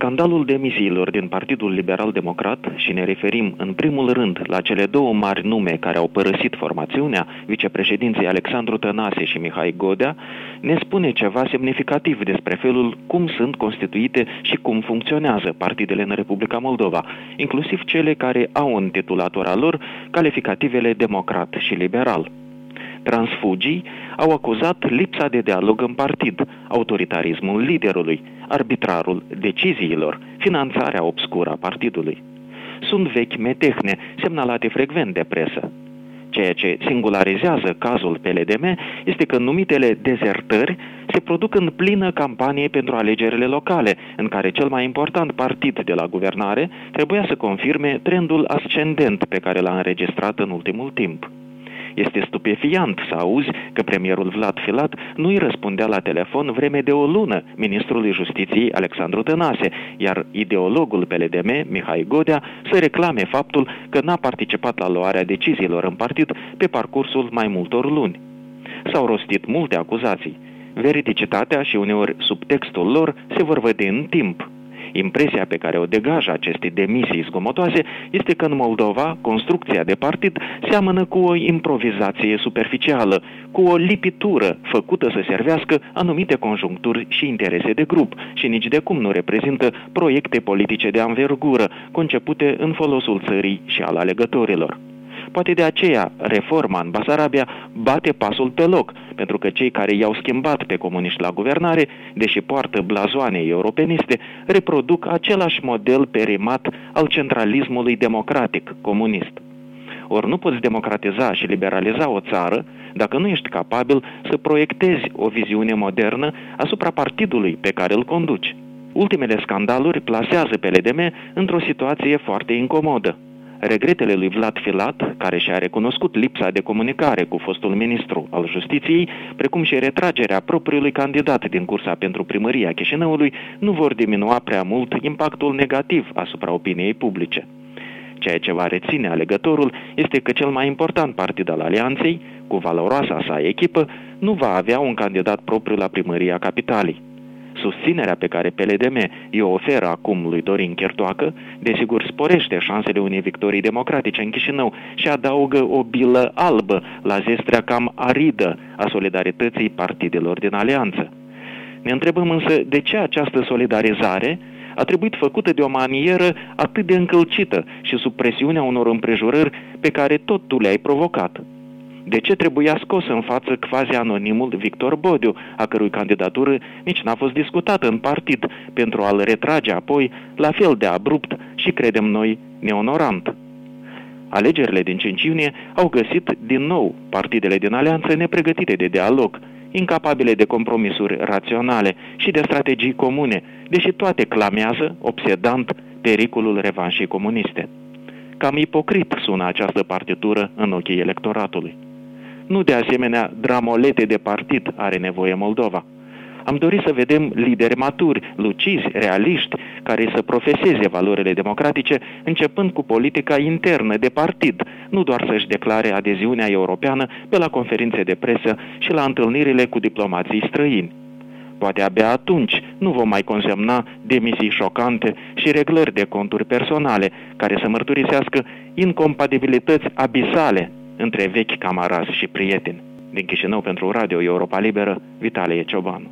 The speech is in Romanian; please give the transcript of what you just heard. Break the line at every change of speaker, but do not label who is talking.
Scandalul demisiilor din Partidul Liberal-Democrat, și ne referim în primul rând la cele două mari nume care au părăsit formațiunea, vicepreședinții Alexandru Tănase și Mihai Godea, ne spune ceva semnificativ despre felul cum sunt constituite și cum funcționează partidele în Republica Moldova, inclusiv cele care au în titulatura lor calificativele democrat și liberal. Transfugii au acuzat lipsa de dialog în partid, autoritarismul liderului, arbitrarul deciziilor, finanțarea obscură a partidului. Sunt vechi metehne semnalate frecvent de presă. Ceea ce singularizează cazul PLDM este că numitele dezertări se produc în plină campanie pentru alegerile locale, în care cel mai important partid de la guvernare trebuia să confirme trendul ascendent pe care l-a înregistrat în ultimul timp. Este stupefiant să auzi că premierul Vlad Filat nu îi răspundea la telefon vreme de o lună ministrului Justiției Alexandru Tănase, iar ideologul PLDM, Mihai Godea, să reclame faptul că n-a participat la luarea deciziilor în partid pe parcursul mai multor luni. S-au rostit multe acuzații. Veridicitatea și uneori subtextul lor se vor vedea în timp. Impresia pe care o degajă aceste demisii zgomotoase este că în Moldova construcția de partid seamănă cu o improvizație superficială, cu o lipitură făcută să servească anumite conjuncturi și interese de grup și nici de cum nu reprezintă proiecte politice de anvergură concepute în folosul țării și al alegătorilor. Poate de aceea reforma în Basarabia bate pasul pe loc, pentru că cei care i-au schimbat pe comuniști la guvernare, deși poartă blazoane europeniste, reproduc același model perimat al centralismului democratic comunist. Ori nu poți democratiza și liberaliza o țară dacă nu ești capabil să proiectezi o viziune modernă asupra partidului pe care îl conduci. Ultimele scandaluri plasează PLDM într-o situație foarte incomodă. Regretele lui Vlad Filat, care și-a recunoscut lipsa de comunicare cu fostul ministru al Justiției, precum și retragerea propriului candidat din cursa pentru primăria Chișinăului, nu vor diminua prea mult impactul negativ asupra opiniei publice. Ceea ce va reține alegătorul este că cel mai important partid al alianței, cu valoroasa sa echipă, nu va avea un candidat propriu la primăria capitalei. Susținerea pe care PLDM i-o oferă acum lui Dorin Chertoacă, desigur sporește șansele unei victorii democratice în Chișinău și adaugă o bilă albă la zestrea cam aridă a solidarității partidelor din alianță. Ne întrebăm însă de ce această solidarizare a trebuit făcută de o manieră atât de încălcită și sub presiunea unor împrejurări pe care tot tu le-ai provocat. De ce trebuia scos în față quasi-anonimul Victor Bodiu, a cărui candidatură nici n-a fost discutată în partid, pentru a-l retrage apoi la fel de abrupt și, credem noi, neonorant? Alegerile din 5 iunie au găsit din nou partidele din alianță nepregătite de dialog, incapabile de compromisuri raționale și de strategii comune, deși toate clamează, obsedant, pericolul revanșei comuniste. Cam ipocrit sună această partitură în ochii electoratului. Nu de asemenea dramolete de partid are nevoie Moldova. Am dorit să vedem lideri maturi, lucizi, realiști, care să profeseze valorile democratice, începând cu politica internă de partid, nu doar să-și declare adeziunea europeană pe la conferințe de presă și la întâlnirile cu diplomații străini. Poate abia atunci nu vom mai consemna demisii șocante și reglări de conturi personale, care să mărturisească incompatibilități abisale între vechi camarazi și prieteni. Din Chișinău pentru Radio Europa Liberă, Vitalie Ciobanu.